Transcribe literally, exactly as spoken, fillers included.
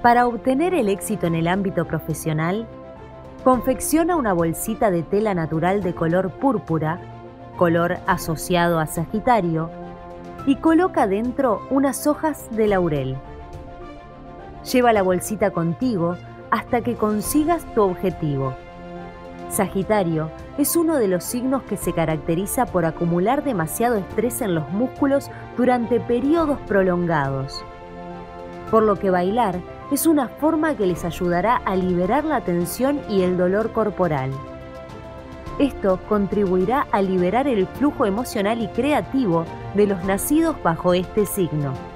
Para obtener el éxito en el ámbito profesional, confecciona una bolsita de tela natural de color púrpura, color asociado a Sagitario, y coloca dentro unas hojas de laurel. Lleva la bolsita contigo hasta que consigas tu objetivo. Sagitario es uno de los signos que se caracteriza por acumular demasiado estrés en los músculos durante periodos prolongados, por lo que bailar es una forma que les ayudará a liberar la tensión y el dolor corporal. Esto contribuirá a liberar el flujo emocional y creativo de los nacidos bajo este signo.